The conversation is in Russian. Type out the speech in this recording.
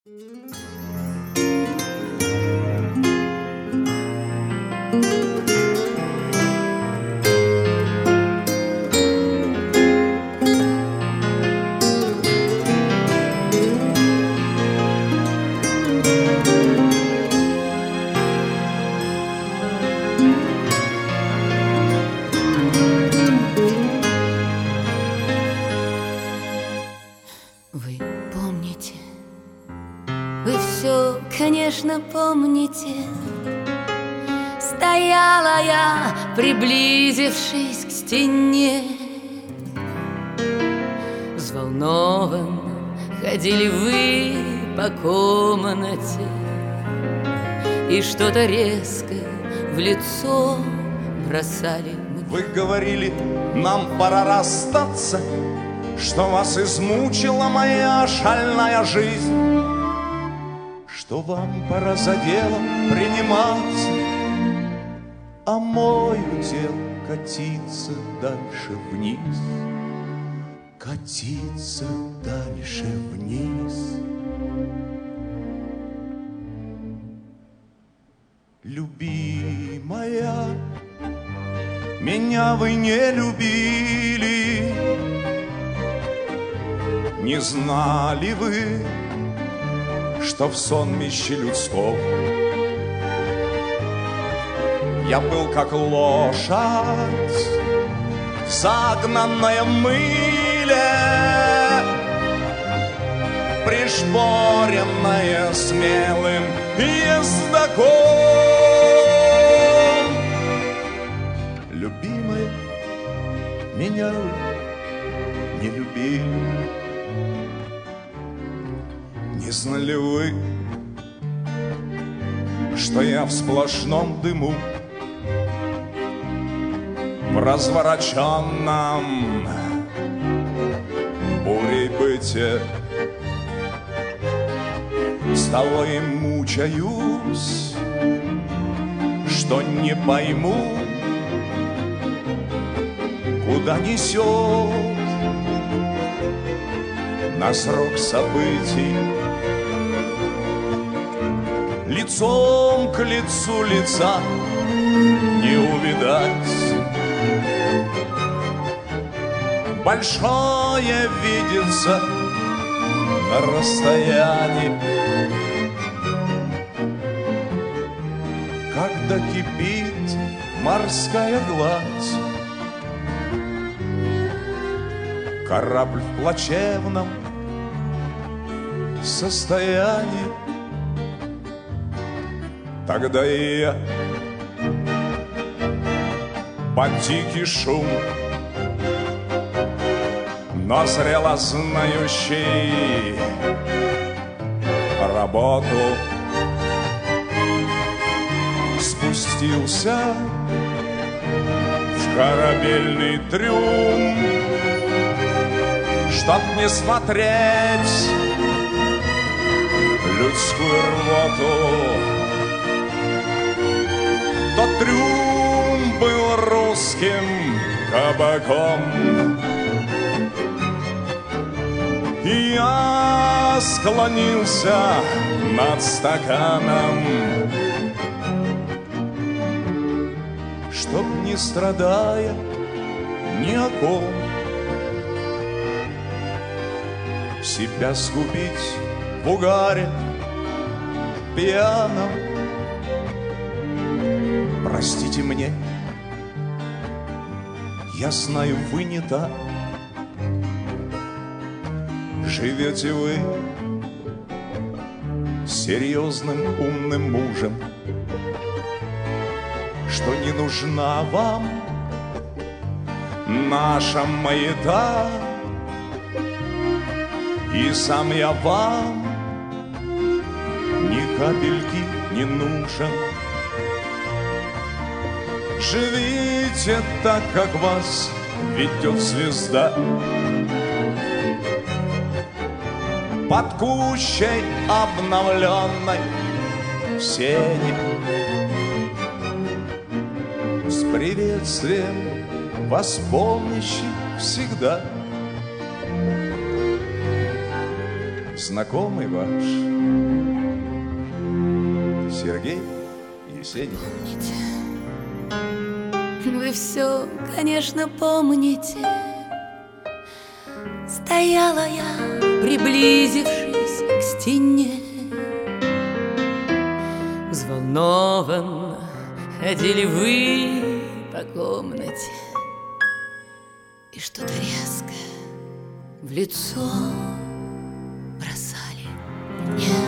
Вы помните, вы все, конечно, помните. Стояла я, приблизившись к стене. Взволнованно ходили вы по комнате, и что-то резкое в лицо бросали мне. Вы говорили, нам пора расстаться, что вас измучила моя шальная жизнь, что вам пора за дело приниматься, а мой удел катиться дальше вниз, катиться дальше вниз. Любимая, меня вы не любили, не знали вы, что в сонмище людском я был как лошадь, загнанная в мыле, пришпоренная смелым ездоком. Любимая, меня вы не любили. Не знали вы, что я в сплошном дыму, в развороченном бурей бытия с тобой мучаюсь, что не пойму, куда несет нас рок событий. Лицом к лицу лица не увидать, большое видится на расстоянии. Когда кипит морская гладь, корабль в плачевном состоянии, тогда и я под тихий шум, но зрело знающий работу, спустился в корабельный трюм, чтоб не смотреть людскую рвоту. Тот трюм был русским кабаком, и я склонился над стаканом, чтоб не страдая ни о ком себя сгубить в угаре пьяном. Простите мне, я знаю, вы не так. Живете вы серьезным умным мужем, что не нужна вам наша маята, и сам я вам ни капельки не нужен. Живите так, как вас ведет звезда, под кущей обновленной в сене, с приветствием вас помнящий всегда. Знакомый ваш Сергей Есенин. Вы все, конечно, помните. Стояла я, приблизившись к стене. Взволнованно ходили вы по комнате, и что-то резкое в лицо бросали мне.